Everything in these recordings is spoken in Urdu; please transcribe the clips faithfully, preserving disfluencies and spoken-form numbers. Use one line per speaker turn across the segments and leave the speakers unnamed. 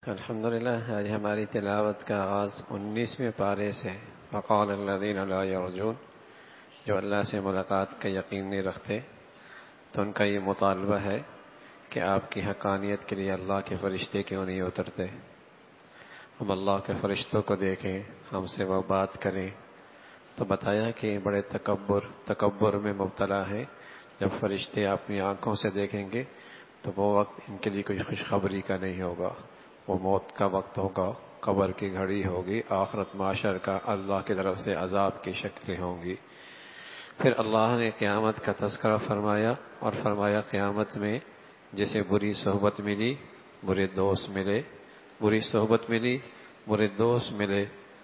الحمدللہ آج ہماری تلاوت کا آغاز انیسویں پارے سے وقال الذین لا یرجون، جو اللہ سے ملاقات کا یقین نہیں رکھتے تو ان کا یہ مطالبہ ہے کہ آپ کی حقانیت کے لیے اللہ کے فرشتے کیوں نہیں اترتے، ہم اللہ کے فرشتوں کو دیکھیں، ہم سے وہ بات کریں۔ تو بتایا کہ بڑے تکبر تکبر میں مبتلا ہے۔ جب فرشتے اپنی آنکھوں سے دیکھیں گے تو وہ وقت ان کے لیے کوئی خوشخبری کا نہیں ہوگا، وہ موت کا وقت ہوگا، قبر کی گھڑی ہوگی، آخرت معاشر کا اللہ کی طرف سے عذاب کی شکلیں ہوں گی۔ پھر اللہ نے قیامت کا تذکرہ فرمایا اور فرمایا قیامت میں جسے بری صحبت ملی، برے دوست ملے، بری صحبت ملی، برے دوست ملے،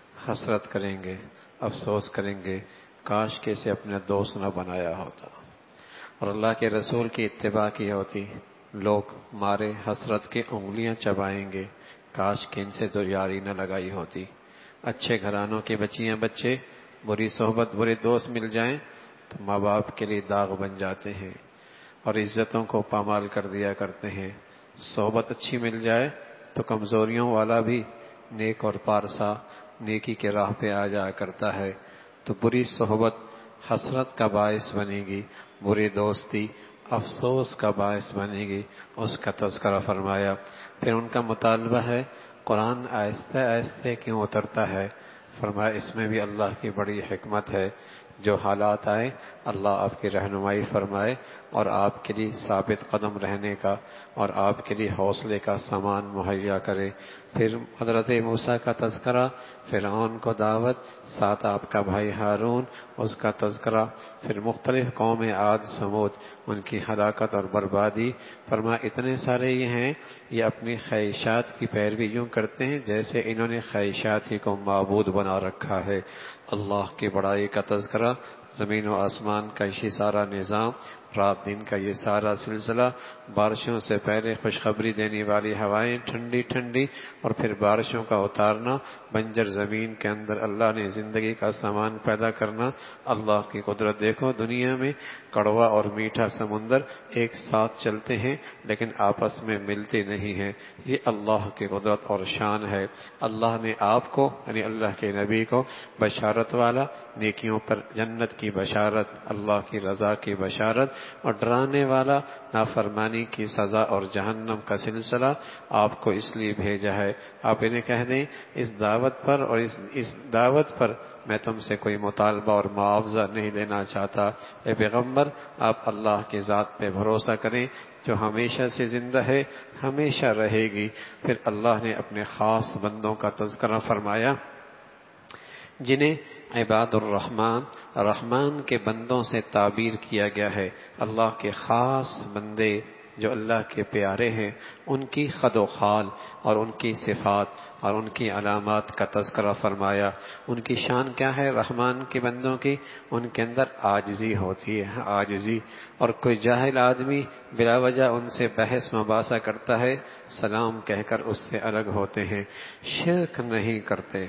حسرت کریں گے، افسوس کریں گے، کاش کہ اسے اپنا دوست نہ بنایا ہوتا اور اللہ کے رسول کی اتباع کی ہوتی۔ لوگ مارے حسرت کی انگلیاں چبائیں گے، کاش کہ ان سے تو یاری نہ لگائی ہوتی۔ اچھے گھرانوں کی بچیاں بچے بری صحبت برے دوست مل جائیں تو ماں باپ کے لیے داغ بن جاتے ہیں اور عزتوں کو پامال کر دیا کرتے ہیں۔ صحبت اچھی مل جائے تو کمزوریوں والا بھی نیک اور پارسا نیکی کے راہ پہ آ جایا کرتا ہے۔ تو بری صحبت حسرت کا باعث بنے گی، بری دوستی افسوس کا باعث بنے گی، اس کا تذکرہ فرمایا۔ پھر ان کا مطالبہ ہے قرآن آہستہ آہستہ کیوں اترتا ہے؟ فرمایا اس میں بھی اللہ کی بڑی حکمت ہے، جو حالات آئے اللہ آپ کی رہنمائی فرمائے اور آپ کے لیے ثابت قدم رہنے کا اور آپ کے لیے حوصلے کا سامان مہیا کرے۔ پھر حضرت موسیٰ کا تذکرہ، فرعون کو دعوت، ساتھ آپ کا بھائی ہارون، اس کا تذکرہ، پھر مختلف قوم عاد سمود، ان کی ہلاکت اور بربادی۔ فرمایا اتنے سارے یہ ہیں، یہ اپنی خواہشات کی پیروی یوں کرتے ہیں جیسے انہوں نے خواہشات ہی کو معبود بنا رکھا ہے۔ اللہ کی بڑائی کا تذکرہ، زمین و آسمان کا یہ سارا نظام، رات دن کا یہ سارا سلسلہ، بارشوں سے پہلے خوشخبری دینے والی ہوائیں ٹھنڈی ٹھنڈی اور پھر بارشوں کا اتارنا، بنجر زمین کے اندر اللہ نے زندگی کا سامان پیدا کرنا۔ اللہ کی قدرت دیکھو، دنیا میں کڑوا اور میٹھا سمندر ایک ساتھ چلتے ہیں لیکن آپس میں ملتے نہیں ہیں، یہ اللہ کی قدرت اور شان ہے۔ اللہ نے آپ کو یعنی اللہ کے نبی کو بشارت والا، نیکیوں پر جنت کی بشارت، اللہ کی رضا کی بشارت، اور ڈرانے والا نافرمانی کی سزا اور جہنم کا سلسلہ آپ کو اس لیے بھیجا ہے۔ آپ انہیں کہہ دیں اس دعوت پر اور اس اس دعوت پر میں تم سے کوئی مطالبہ اور معاوضہ نہیں لینا چاہتا۔ اے پیغمبر آپ اللہ کی ذات پہ بھروسہ کریں جو ہمیشہ سے زندہ ہے، ہمیشہ رہے گی۔ پھر اللہ نے اپنے خاص بندوں کا تذکرہ فرمایا جنہیں عباد الرحمن رحمان کے بندوں سے تعبیر کیا گیا ہے۔ اللہ کے خاص بندے جو اللہ کے پیارے ہیں، ان کی خد و خال اور ان کی صفات اور ان کی علامات کا تذکرہ فرمایا۔ ان کی شان کیا ہے رحمان کے بندوں کی؟ ان کے اندر عاجزی ہوتی ہے، عاجزی، اور کوئی جاہل آدمی بلا وجہ ان سے بحث مباحثہ کرتا ہے، سلام کہہ کر اس سے الگ ہوتے ہیں، شرک نہیں کرتے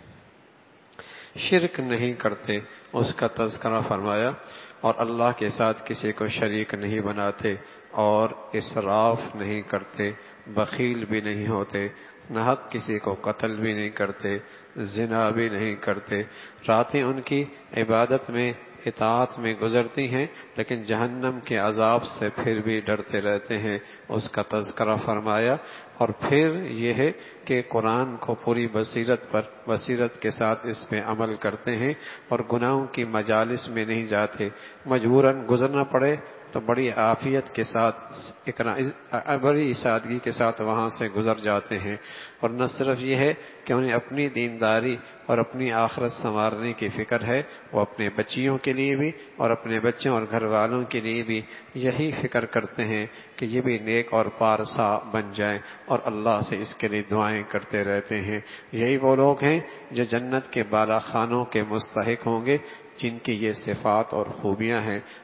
شرک نہیں کرتے، اس کا تذکرہ فرمایا، اور اللہ کے ساتھ کسی کو شریک نہیں بناتے اور اسراف نہیں کرتے، بخیل بھی نہیں ہوتے، ناحق کسی کو قتل بھی نہیں کرتے، زنا بھی نہیں کرتے۔ راتیں ان کی عبادت میں اطاعت میں گزرتی ہیں لیکن جہنم کے عذاب سے پھر بھی ڈرتے رہتے ہیں، اس کا تذکرہ فرمایا۔ اور پھر یہ ہے کہ قرآن کو پوری بصیرت پر بصیرت کے ساتھ اس پہ عمل کرتے ہیں اور گناہوں کی مجالس میں نہیں جاتے، مجبوراً گزرنا پڑے تو بڑی عافیت کے ساتھ بڑی سادگی کے ساتھ وہاں سے گزر جاتے ہیں۔ اور نہ صرف یہ ہے کہ انہیں اپنی دینداری اور اپنی آخرت سنوارنے کی فکر ہے، وہ اپنے بچیوں کے لیے بھی اور اپنے بچوں اور گھر والوں کے لیے بھی یہی فکر کرتے ہیں کہ یہ بھی نیک اور پارسا بن جائیں، اور اللہ سے اس کے لیے دعائیں کرتے رہتے ہیں۔ یہی وہ لوگ ہیں جو جنت کے بالا خانوں کے مستحق ہوں گے، جن کی یہ صفات اور خوبیاں ہیں۔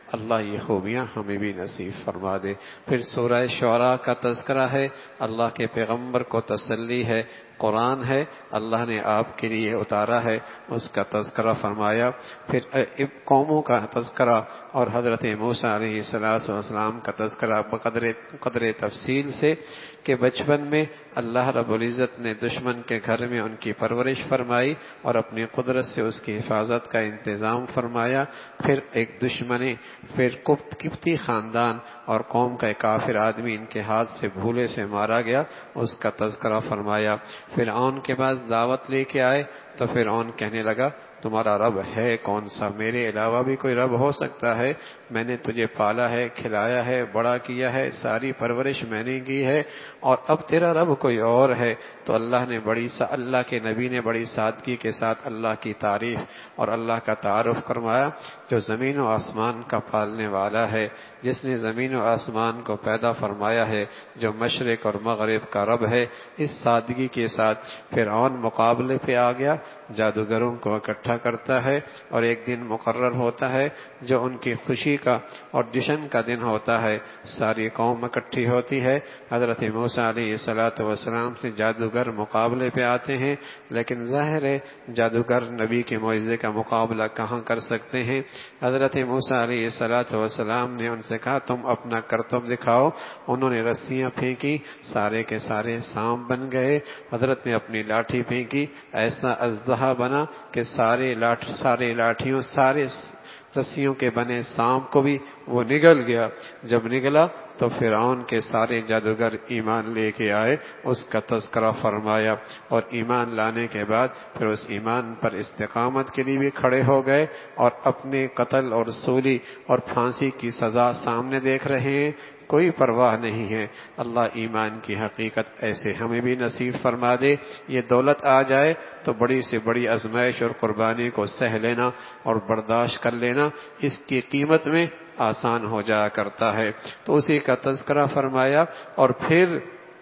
اللہ یہ خوبیاں ہمیں بھی نصیب فرما دے۔ پھر سورہ شعراء کا تذکرہ ہے، اللہ کے پیغمبر کو تسلی ہے، قرآن ہے اللہ نے آپ کے لیے اتارا ہے، اس کا تذکرہ فرمایا۔ پھر قوموں کا تذکرہ اور حضرت موسیٰ علیہ السلام کا تذکرہ بقدر قدر تفصیل سے کہ بچپن میں اللہ رب العزت نے دشمن کے گھر میں ان کی پرورش فرمائی اور اپنی قدرت سے اس کی حفاظت کا انتظام فرمایا۔ پھر ایک دشمنی پھر قبطی خاندان اور قوم کا ایک کافر آدمی ان کے ہاتھ سے بھولے سے مارا گیا، اس کا تذکرہ فرمایا۔ فرعون کے بعد دعوت لے کے آئے تو فرعون کہنے لگا تمہارا رب ہے کون سا؟ میرے علاوہ بھی کوئی رب ہو سکتا ہے؟ میں نے تجھے پالا ہے، کھلایا ہے، بڑا کیا ہے، ساری پرورش میں نے کی ہے، اور اب تیرا رب کوئی اور ہے؟ تو اللہ نے بڑی سا اللہ کے نبی نے بڑی سادگی کے ساتھ اللہ کی تعریف اور اللہ کا تعارف فرمایا، جو زمین و آسمان کا پالنے والا ہے، جس نے زمین و آسمان کو پیدا فرمایا ہے، جو مشرق اور مغرب کا رب ہے۔ اس سادگی کے ساتھ فرعون مقابلے پہ آ گیا، جادوگروں کو اکٹھا کرتا ہے اور ایک دن مقرر ہوتا ہے جو ان کی خوشی کا اور جشن کا دن ہوتا ہے، ساری قوم اکٹھی ہوتی ہے۔ حضرت موسیٰ علیہ الصلوۃ والسلام سے جادوگر مقابلے پہ آتے ہیں، لیکن ظاہر ہے جادوگر نبی کے معجزے کا مقابلہ کہاں کر سکتے ہیں۔ حضرت موسیٰ علیہ الصلوۃ والسلام نے ان سے کہا تم اپنا کرتب دکھاؤ، انہوں نے رسیاں پھینکی، سارے کے سارے سانپ بن گئے۔ حضرت نے اپنی لاٹھی پھینکی، ایسا اژدہا بنا کہ سارے لاٹھ سارے لاٹھیوں سارے رسیوں کے بنے سانپ کو بھی وہ نگل گیا۔ جب نگلا تو فرعون کے سارے جادوگر ایمان لے کے آئے، اس کا تذکرہ فرمایا، اور ایمان لانے کے بعد پھر اس ایمان پر استقامت کے لیے بھی کھڑے ہو گئے اور اپنے قتل اور سولی اور پھانسی کی سزا سامنے دیکھ رہے ہیں، کوئی پرواہ نہیں ہے۔ اللہ ایمان کی حقیقت ایسے ہمیں بھی نصیب فرما دے۔ یہ دولت آ جائے تو بڑی سے بڑی آزمائش اور قربانی کو سہ لینا اور برداشت کر لینا اس کی قیمت میں آسان ہو جایا کرتا ہے۔ تو اسی کا تذکرہ فرمایا، اور پھر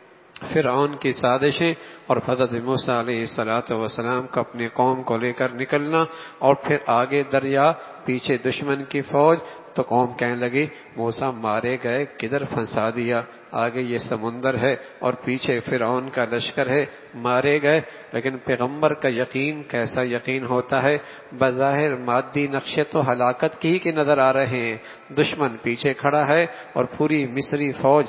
فرعون کی سازشیں اور حضرت موسیٰ علیہ الصلوۃ والسلام کو اپنی قوم کو لے کر نکلنا، اور پھر آگے دریا، پیچھے دشمن کی فوج۔ تو قوم کہنے لگی موسیٰ مارے گئے، کدھر پھنسا دیا، آگے یہ سمندر ہے اور پیچھے فرعون کا لشکر ہے، مارے گئے۔ لیکن پیغمبر کا یقین کیسا یقین ہوتا ہے؟ بظاہر مادی نقشے تو ہلاکت کی ہی کے نظر آ رہے ہیں، دشمن پیچھے کھڑا ہے اور پوری مصری فوج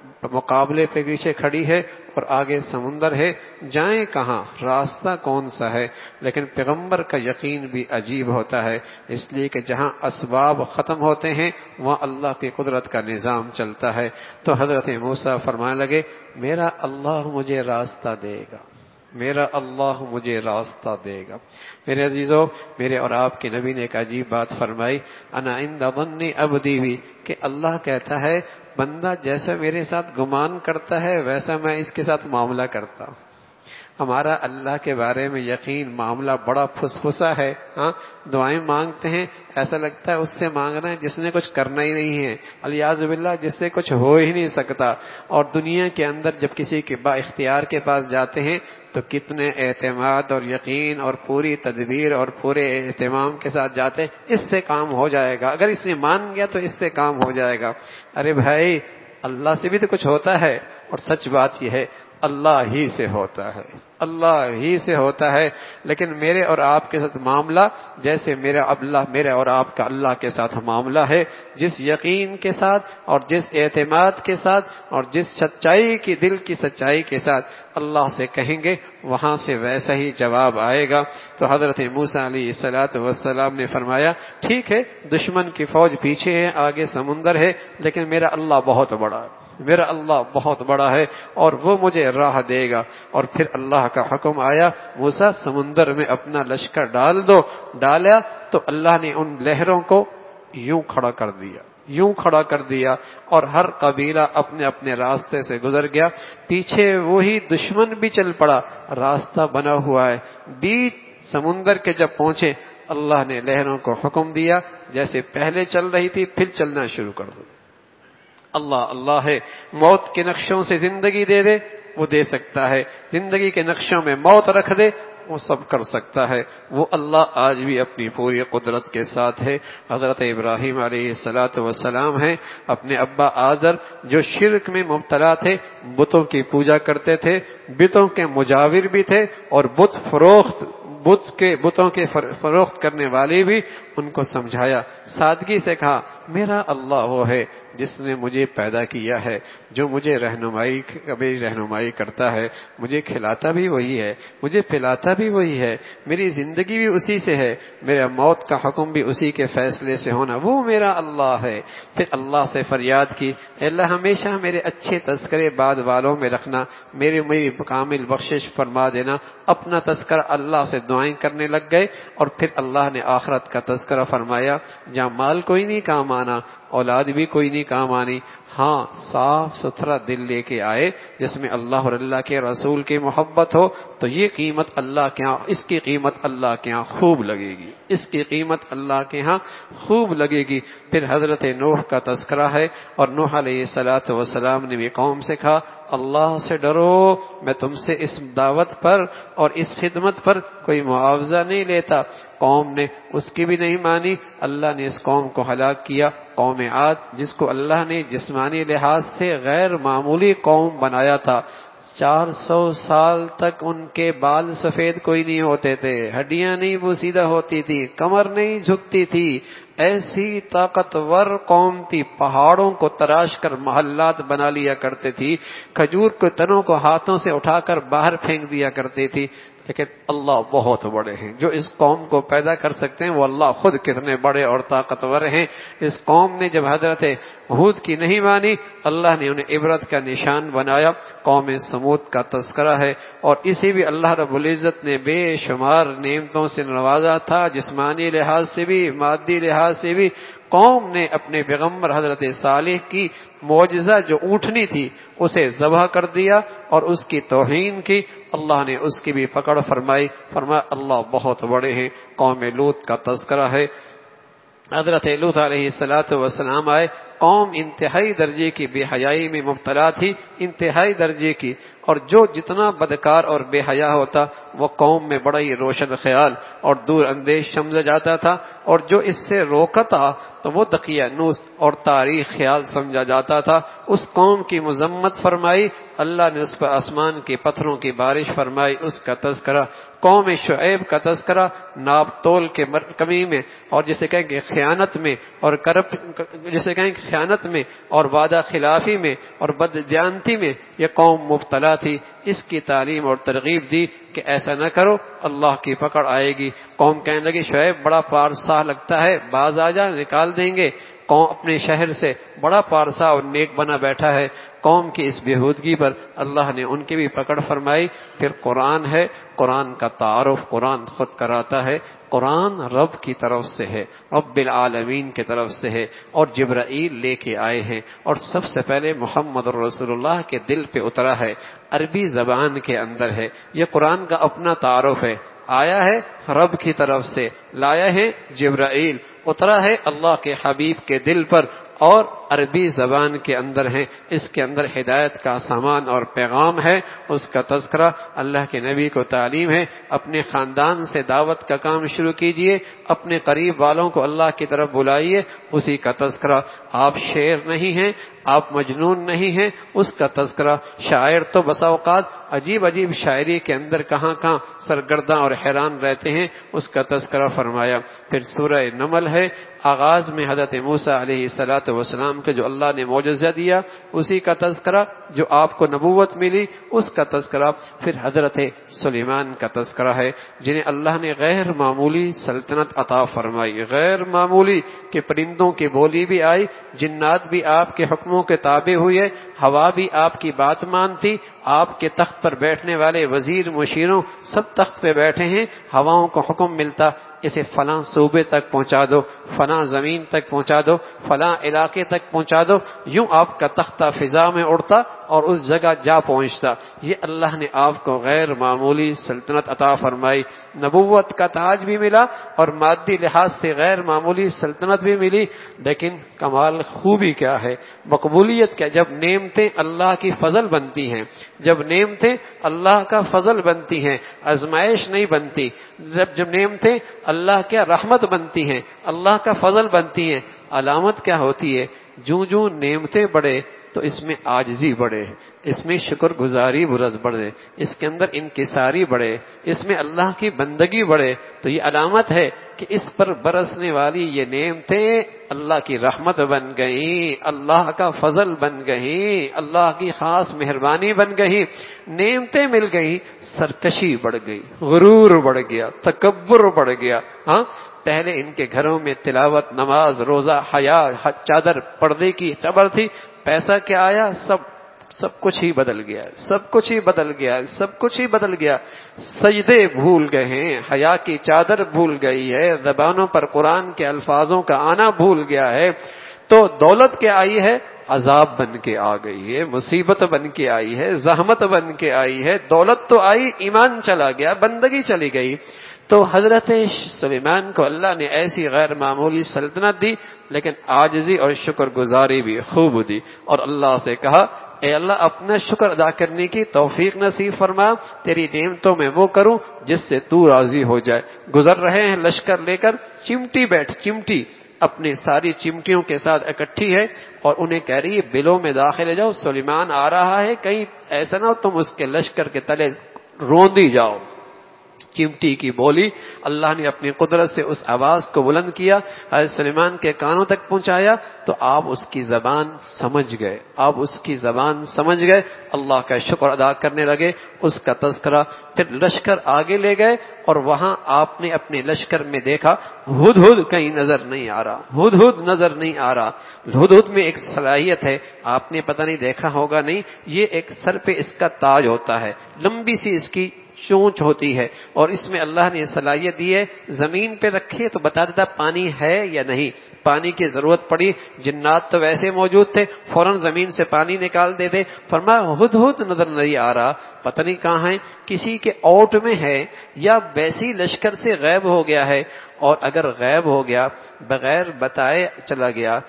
مقابلے پہ پیچھے کھڑی ہے اور آگے سمندر ہے، جائیں کہاں، راستہ کون سا ہے؟ لیکن پیغمبر کا یقین بھی عجیب ہوتا ہے، اس لیے کہ جہاں اسباب ختم ہوتے ہیں وہاں اللہ کی قدرت کا نظام چلتا ہے۔ تو حضرت موسیٰ فرمانے لگے میرا اللہ مجھے راستہ دے گا، میرا اللہ مجھے راستہ دے گا۔ میرے عزیزو، میرے اور آپ کے نبی نے ایک عجیب بات فرمائی، انا عند ظن عبدی بھی، کہ اللہ کہتا ہے بندہ جیسا میرے ساتھ گمان کرتا ہے ویسا میں اس کے ساتھ معاملہ کرتا ہوں۔ ہمارا اللہ کے بارے میں یقین معاملہ بڑا پھسپھسا ہے، ہاں دعائیں مانگتے ہیں ایسا لگتا ہے اس سے مانگ رہے ہیں جس نے کچھ کرنا ہی نہیں ہے، الیاذ باللہ جس سے کچھ ہو ہی نہیں سکتا۔ اور دنیا کے اندر جب کسی کے با اختیار کے پاس جاتے ہیں تو کتنے اعتماد اور یقین اور پوری تدبیر اور پورے اہتمام کے ساتھ جاتے ہیں، اس سے کام ہو جائے گا، اگر اس نے مان گیا تو اس سے کام ہو جائے گا۔ ارے بھائی اللہ سے بھی تو کچھ ہوتا ہے، اور سچ بات یہ ہے اللہ ہی سے ہوتا ہے، اللہ ہی سے ہوتا ہے۔ لیکن میرے اور آپ کے ساتھ معاملہ جیسے میرا اللہ میرے اور آپ کا اللہ کے ساتھ معاملہ ہے، جس یقین کے ساتھ اور جس اعتماد کے ساتھ اور جس سچائی کی دل کی سچائی کے ساتھ اللہ سے کہیں گے وہاں سے ویسا ہی جواب آئے گا۔ تو حضرت موسیٰ علیہ الصلوۃ والسلام نے فرمایا ٹھیک ہے دشمن کی فوج پیچھے ہے، آگے سمندر ہے، لیکن میرا اللہ بہت بڑا ہے، میرا اللہ بہت بڑا ہے اور وہ مجھے راہ دے گا۔ اور پھر اللہ کا حکم آیا موسیٰ سمندر میں اپنا لشکر ڈال دو، ڈالا تو اللہ نے ان لہروں کو یوں کھڑا کر دیا، یوں کھڑا کر دیا، اور ہر قبیلہ اپنے اپنے راستے سے گزر گیا، پیچھے وہی دشمن بھی چل پڑا، راستہ بنا ہوا ہے۔ بیچ سمندر کے جب پہنچے اللہ نے لہروں کو حکم دیا جیسے پہلے چل رہی تھی پھر چلنا شروع کر دو۔ اللہ اللہ ہے، موت کے نقشوں سے زندگی دے دے، وہ دے سکتا ہے، زندگی کے نقشوں میں موت رکھ دے وہ سب کر سکتا ہے۔ وہ اللہ آج بھی اپنی پوری قدرت کے ساتھ ہے۔ حضرت ابراہیم علیہ الصلاۃ والسلام ہیں، اپنے ابا آزر جو شرک میں مبتلا تھے، بتوں کی پوجا کرتے تھے، بتوں کے مجاور بھی تھے اور بت فروخت بت کے بتوں کے فروخت کرنے والے بھی، ان کو سمجھایا، سادگی سے کہا میرا اللہ وہ ہے جس نے مجھے پیدا کیا ہے، جو مجھے رہنمائی کبھی رہنمائی کرتا ہے، مجھے کھلاتا بھی وہی ہے، مجھے پلاتا بھی وہی ہے، میری زندگی بھی اسی سے ہے، میرا موت کا حکم بھی اسی کے فیصلے سے ہونا، وہ میرا اللہ ہے۔ پھر اللہ سے فریاد کی، اے اللہ ہمیشہ میرے اچھے تذکرے بعد والوں میں رکھنا، میری میری کامل بخشش فرما دینا۔ اپنا تذکرہ اللہ سے دعائیں کرنے لگ گئے، اور پھر اللہ نے آخرت کا تذکرہ فرمایا، جہاں مال کوئی نہیں کام آنا، اولاد بھی کوئی نہیں کام آنی، ہاں صاف ستھرا دل لے کے آئے جس میں اللہ اور اللہ کے رسول کی محبت ہو، تو یہ قیمت اللہ کے ہاں، اس کی قیمت اللہ کے ہاں خوب لگے گی، اس کی قیمت اللہ کے ہاں خوب لگے گی۔ پھر حضرت نوح کا تذکرہ ہے، اور نوح علیہ الصلاۃ والسلام نے بھی قوم سے کہا اللہ سے ڈرو، میں تم سے اس دعوت پر اور اس خدمت پر کوئی معاوضہ نہیں لیتا۔ قوم نے اس کی بھی نہیں مانی، اللہ نے اس قوم کو ہلاک کیا۔ قوم عاد جس کو اللہ نے جسمانی لحاظ سے غیر معمولی قوم بنایا تھا، چار سو سال تک ان کے بال سفید کوئی نہیں ہوتے تھے، ہڈیاں نہیں بوسیدہ ہوتی تھی، کمر نہیں جھکتی تھی، ایسی طاقتور قوم تھی، پہاڑوں کو تراش کر محلات بنا لیا کرتے تھی، کھجور کے تنوں کو ہاتھوں سے اٹھا کر باہر پھینک دیا کرتی تھی۔ لیکن اللہ بہت بڑے ہیں، جو اس قوم کو پیدا کر سکتے ہیں وہ اللہ خود کتنے بڑے اور طاقتور ہیں۔ اس قوم نے جب حضرت ہود کی نہیں مانی، اللہ نے انہیں عبرت کا نشان بنایا۔ قوم سمود کا تذکرہ ہے، اور اسی بھی اللہ رب العزت نے بے شمار نعمتوں سے نوازا تھا، جسمانی لحاظ سے بھی، مادی لحاظ سے بھی۔ قوم نے اپنے پیغمبر حضرت صالح کی معجزہ جو اونٹنی تھی اسے ذبح کر دیا اور اس کی توہین کی، اللہ نے اس کی بھی پکڑ فرمائی، فرمایا اللہ بہت بڑے ہیں۔ قوم لوط کا تذکرہ ہے، حضرت لوط علیہ الصلاۃ والسلام آئے، قوم انتہائی درجے کی بے حیائی میں مبتلا تھی، انتہائی درجے کی، اور جو جتنا بدکار اور بے حیا ہوتا وہ قوم میں بڑا ہی روشن خیال اور دور اندیش سمجھا جاتا تھا، اور جو اس سے روکتا تو وہ دقیانوس اور تاریخ خیال سمجھا جاتا تھا۔ اس قوم کی مذمت فرمائی، اللہ نے اس پر آسمان کے پتھروں کی بارش فرمائی، اس کا تذکرہ۔ قوم شعیب کا تذکرہ ناپ تول کے کمی میں، اور جسے کہیں گے خیانت میں، اور کرپ جسے کہیں گے خیانت میں اور وعدہ خلافی میں اور بددیانتی میں یہ قوم مبتلا تھی۔ اس کی تعلیم اور ترغیب دی کہ ایسا نہ کرو، اللہ کی پکڑ آئے گی۔ قوم کہنے لگی شعیب بڑا پارسا لگتا ہے، باز آ جا نکال دیں گے۔ قوم اپنے شہر سے بڑا پارسا اور نیک بنا بیٹھا ہے۔ قوم کی اس بےہودگی پر اللہ نے ان کی بھی پکڑ فرمائی۔ پھر قرآن ہے، قرآن کا تعارف قرآن خود کراتا ہے۔ قرآن رب کی طرف سے ہے، رب العالمین کی طرف سے ہے، اور جبرائیل لے کے آئے ہیں، اور سب سے پہلے محمد رسول اللہ کے دل پہ اترا ہے، عربی زبان کے اندر ہے۔ یہ قرآن کا اپنا تعارف ہے، آیا ہے رب کی طرف سے، لایا ہے جبرائیل، اترا ہے اللہ کے حبیب کے دل پر، اور عربی زبان کے اندر ہے۔ اس کے اندر ہدایت کا سامان اور پیغام ہے، اس کا تذکرہ، اللہ کے نبی کو تعلیم ہے، اپنے خاندان سے دعوت کا کام شروع کیجئے، اپنے قریب والوں کو اللہ کی طرف بلائیے، اسی کا تذکرہ۔ آپ شعر نہیں ہیں، آپ مجنون نہیں ہیں، اس کا تذکرہ۔ شاعر تو بسا اوقات عجیب عجیب شاعری کے اندر کہاں کہاں سرگرداں اور حیران رہتے ہیں، اس کا تذکرہ فرمایا۔ پھر سورہ نمل ہے، آغاز میں حضرت موسیٰ علیہ الصلاۃ والسلام کے جو اللہ نے معجزہ دیا اسی کا تذکرہ، جو آپ کو نبوت ملی اس کا تذکرہ۔ پھر حضرت سلیمان کا تذکرہ ہے، جنہیں اللہ نے غیر معمولی سلطنت عطا فرمائی، غیر معمولی کہ پرندوں کی بولی بھی آئی، جنات بھی آپ کے حکموں کے تابع ہوئے، ہوا بھی آپ کی بات مانتی، آپ کے تخت پر بیٹھنے والے وزیر مشیروں سب تخت پہ بیٹھے ہیں، ہواؤں کو حکم ملتا اسے فلاں صوبے تک پہنچا دو، فلاں زمین تک پہنچا دو، فلاں علاقے تک پہنچا دو، یوں آپ کا تختہ فضا میں اڑتا
اور اس جگہ جا پہنچتا. یہ اللہ نے آپ کو غیر معمولی سلطنت عطا فرمائی. نبوت کا تاج بھی ملا اور مادی لحاظ سے غیر معمولی سلطنت بھی ملی. لیکن کمال خوبی کیا ہے, مقبولیت کیا؟ جب نعمتیں اللہ کی فضل بنتی ہیں, جب نعمتیں اللہ کا فضل بنتی ہیں, آزمائش نہیں بنتی. جب جب نعمتیں اللہ کیا رحمت بنتی ہیں, اللہ کا فضل بنتی ہیں, علامت کیا ہوتی ہے؟ جوں جوں نعمتیں بڑھے تو اس میں عاجزی بڑھے, اس میں شکر گزاری برز بڑھے, اس کے اندر انکساری بڑھے, اس میں اللہ کی بندگی بڑھے. تو یہ علامت ہے کہ اس پر برسنے والی یہ نعمتیں اللہ کی رحمت بن گئیں, اللہ کا فضل بن گئیں, اللہ کی خاص مہربانی بن گئی. نعمتیں مل گئی, سرکشی بڑھ گئی, غرور بڑھ گیا, تکبر بڑھ گیا. ہاں پہلے ان کے گھروں میں تلاوت, نماز, روزہ, حیا, چادر, پردے کی چبر تھی. پیسہ کیا آیا؟ سب سب کچھ ہی بدل گیا, سب کچھ ہی بدل گیا, سب کچھ ہی بدل گیا. سجدے بھول گئے ہیں, حیا کی چادر بھول گئی ہے, زبانوں پر قرآن کے الفاظوں کا آنا بھول گیا ہے. تو دولت کیا آئی ہے؟ عذاب بن کے آ گئی ہے, مصیبت بن کے آئی ہے, زحمت بن کے آئی ہے. دولت تو آئی, ایمان چلا گیا, بندگی چلی گئی. تو حضرت سلیمان کو اللہ نے ایسی غیر معمولی سلطنت دی, لیکن عاجزی اور شکر گزاری بھی خوب دی. اور اللہ سے کہا, اے اللہ اپنا شکر ادا کرنے کی توفیق نصیب فرما, تیری نعمتوں میں وہ کروں جس سے تو راضی ہو جائے. گزر رہے ہیں لشکر لے کر, چمٹی بیٹھ چمٹی اپنی ساری چمٹیوں کے ساتھ اکٹھی ہے اور انہیں کہہ رہی ہے بلوں میں داخل جاؤ, سلیمان آ رہا ہے, کہیں ایسا نہ ہو تم اس کے لشکر کے تلے روندی جاؤ. چمٹی کی بولی اللہ نے اپنی قدرت سے اس آواز کو بلند کیا, حضرت سلیمان کے کانوں تک پہنچایا, تو آپ اس کی زبان سمجھ گئے, آپ اس کی زبان سمجھ گئے, اللہ کا شکر ادا کرنے لگے, اس کا تذکرہ. پھر لشکر آگے لے گئے اور وہاں آپ نے اپنے لشکر میں دیکھا ہدہد کہیں نظر نہیں آ رہا, ہدہد نظر نہیں آ رہا. ہدہد میں ایک صلاحیت ہے, آپ نے پتہ نہیں دیکھا ہوگا نہیں, یہ ایک سر پہ اس کا تاج ہوتا ہے, لمبی سی اس کی چونچ ہوتی ہے, اور اس میں اللہ نے صلاحیت دی ہے زمین پہ رکھے تو بتا دیتا پانی ہے یا نہیں. پانی کی ضرورت پڑی, جنات تو ویسے موجود تھے, فوراً زمین سے پانی نکال دیتے. فرمایا ہدہد نظر نہیں آ رہا, پتہ نہیں کہاں ہے, کسی کے اوٹ میں ہے یا ویسی لشکر سے غائب ہو گیا ہے. اور اگر غائب ہو گیا, بغیر بتائے چلا گیا,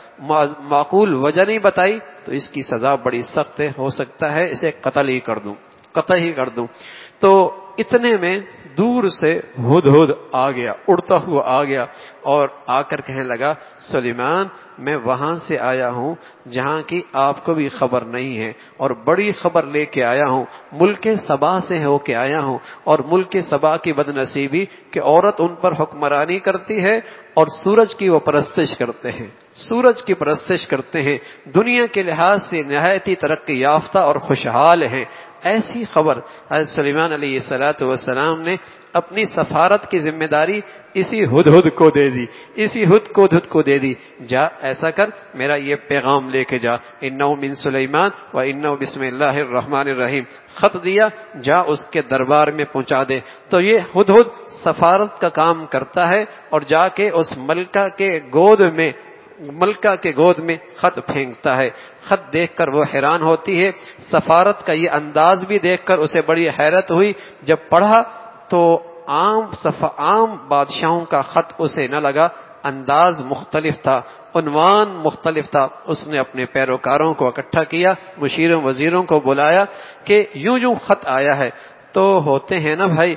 معقول وجہ نہیں بتائی, تو اس کی سزا بڑی سخت ہے, ہو سکتا ہے اسے قتل ہی کر دوں, قتل ہی کر دوں. تو اتنے میں دور سے ہدہد آ گیا, اڑتا ہوا آ گیا, اور آ کر کہنے لگا سلیمان میں وہاں سے آیا ہوں جہاں کی آپ کو بھی خبر نہیں ہے, اور بڑی خبر لے کے آیا ہوں. ملک سبا سے ہو کے آیا ہوں, اور ملک سبا کی بد نصیبی کہ عورت ان پر حکمرانی کرتی ہے اور سورج کی وہ پرستش کرتے ہیں, سورج کی پرستش کرتے ہیں, دنیا کے لحاظ سے نہایت ترقی یافتہ اور خوشحال ہیں. ایسی خبر حضرت سلیمان علیہ الصلوۃ والسلام نے اپنی سفارت کی ذمہ داری اسی ہدہد کو دے دی, اسی ہد کو ہد کو دے دی. جا ایسا کر, میرا یہ پیغام لے کے جا, انہ من سلیمان و انہ بسم اللہ الرحمن الرحیم. خط دیا, جا اس کے دربار میں پہنچا دے. تو یہ ہدہد سفارت کا کام کرتا ہے, اور جا کے اس ملکہ کے گود میں ملکہ کے گود میں خط پھینکتا ہے. خط دیکھ کر وہ حیران ہوتی ہے, سفارت کا یہ انداز بھی دیکھ کر اسے بڑی حیرت ہوئی. جب پڑھا تو عام صفا عام بادشاہوں کا خط اسے نہ لگا, انداز مختلف تھا, عنوان مختلف تھا. اس نے اپنے پیروکاروں کو اکٹھا کیا, مشیروں وزیروں کو بلایا کہ یوں یوں خط آیا ہے. تو ہوتے ہیں نا بھائی,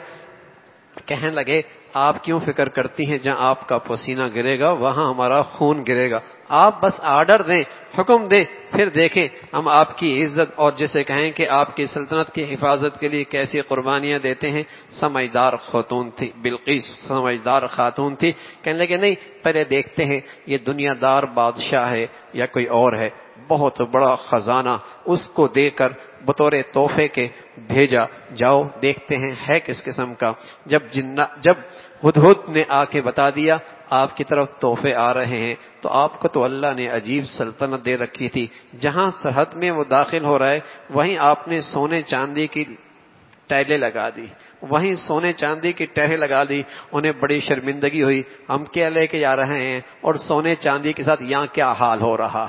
کہنے لگے آپ کیوں فکر کرتی ہیں, جہاں آپ کا پسینہ گرے گا وہاں ہمارا خون گرے گا. آپ بس آرڈر دیں, حکم دیں, پھر دیکھیں ہم آپ کی عزت اور جسے کہیں کہ آپ کی سلطنت کی حفاظت کے لیے کیسی قربانیاں دیتے ہیں. سمجھدار خاتون تھی, بلقیس سمجھدار خاتون تھی. کہنے لگے نہیں, پہلے دیکھتے ہیں یہ دنیا دار بادشاہ ہے یا کوئی اور ہے, بہت بڑا خزانہ اس کو دے کر بطور تحفے کے بھیجا, جاؤ دیکھتے ہیں ہے کس قسم کا. جب جنا جب ہدہد نے آ کے بتا دیا آپ کی طرف تحفے آ رہے ہیں, تو آپ کو تو اللہ نے عجیب سلطنت دے رکھی تھی. جہاں سرحد میں وہ داخل ہو رہا ہے وہیں آپ نے سونے چاندی کی ٹائلیں لگا دی, وہیں سونے چاندی کی ٹہریں لگا دی. انہیں بڑی شرمندگی ہوئی, ہم کیا لے کے جا رہے ہیں اور سونے چاندی کے ساتھ یہاں کیا حال ہو رہا ہے.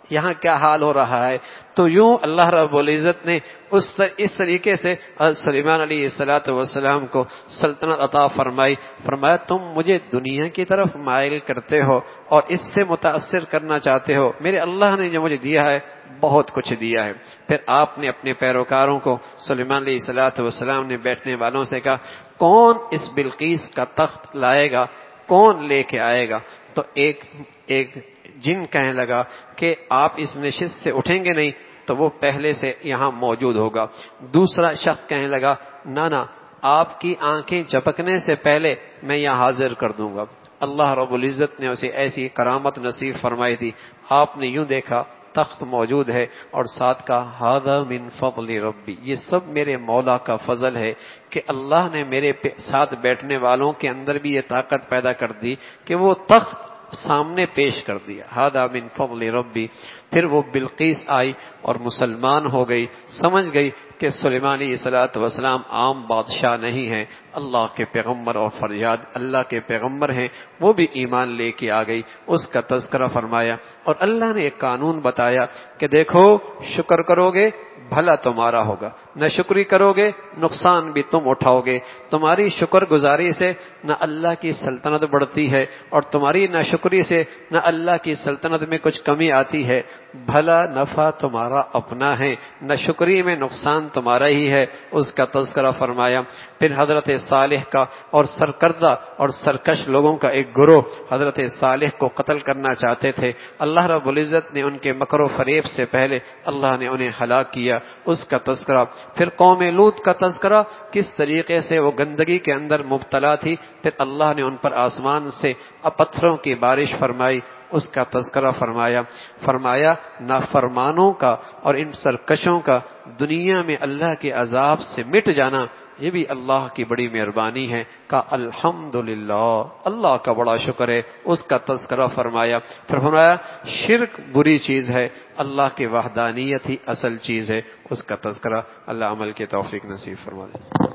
یہاں کیا حال ہو رہا ہے. تو یوں اللہ رب العزت نے اس اس طریقے سے سلیمان علیہ الصلوۃ والسلام کو سلطنت عطا فرمائی. فرمایا تم مجھے دنیا کی طرف مائل کرتے ہو اور اس سے متاثر کرنا چاہتے ہو, میرے اللہ نے جو مجھے دیا ہے بہت کچھ دیا ہے. پھر آپ نے اپنے پیروکاروں کو, سلیمان علیہ الصلوۃ والسلام نے بیٹھنے والوں سے کہا کون اس بلقیس کا تخت لائے گا, کون لے کے آئے گا؟ تو ایک ایک جن کہنے لگا کہ آپ اس نشست سے اٹھیں گے نہیں تو وہ پہلے سے یہاں موجود ہوگا. دوسرا شخص کہنے لگا نہ نہ آپ کی آنکھیں جھپکنے سے پہلے میں یہاں حاضر کر دوں گا. اللہ رب العزت نے اسے ایسی کرامت نصیب فرمائی تھی. آپ نے یوں دیکھا تخت موجود ہے اور ساتھ کا ھذا من فضل ربی, یہ سب میرے مولا کا فضل ہے کہ اللہ نے میرے ساتھ بیٹھنے والوں کے اندر بھی یہ طاقت پیدا کر دی کہ وہ تخت سامنے پیش کر دیا. ھذا من فضل ربی. پھر وہ بلقیس آئی اور مسلمان ہو گئی, سمجھ گئی کہ سلیمان علیہ الصلوۃ والسلام عام بادشاہ نہیں ہیں, اللہ کے پیغمبر اور فریاد اللہ کے پیغمبر ہیں. وہ بھی ایمان لے کے آ گئی. اس کا تذکرہ فرمایا اور اللہ نے ایک قانون بتایا کہ دیکھو شکر کرو گے بھلا تمہارا ہوگا, نہ شکری کرو گے نقصان بھی تم اٹھاؤ گے. تمہاری شکر گزاری سے نہ اللہ کی سلطنت بڑھتی ہے اور تمہاری نہ شکری سے نہ اللہ کی سلطنت میں کچھ کمی آتی ہے. بھلا نفع تمہارا اپنا ہے, نہ شکری میں نقصان تمہارا ہی ہے. اس کا تذکرہ فرمایا. پھر حضرت صالح کا اور سرکردہ اور سرکش لوگوں کا ایک گروہ حضرت صالح کو قتل کرنا چاہتے تھے. اللہ رب العزت نے ان کے مکر و فریب سے پہلے اللہ نے انہیں ہلاک کیا. اس کا تذکرہ. پھر قوم لوط کا تذکرہ, کس طریقے سے وہ گندگی کے اندر مبتلا تھی. پھر اللہ نے ان پر آسمان سے پتھروں کی بارش فرمائی. اس کا تذکرہ فرمایا. فرمایا نافرمانوں کا اور ان سرکشوں کا دنیا میں اللہ کے عذاب سے مٹ جانا یہ بھی اللہ کی بڑی مہربانی ہے. کہ الحمدللہ, اللہ کا بڑا شکر ہے. اس کا تذکرہ فرمایا. پھر فرمایا شرک بری چیز ہے, اللہ کی وحدانیت ہی اصل چیز ہے. اس کا تذکرہ. اللہ عمل کی توفیق نصیب فرما دے.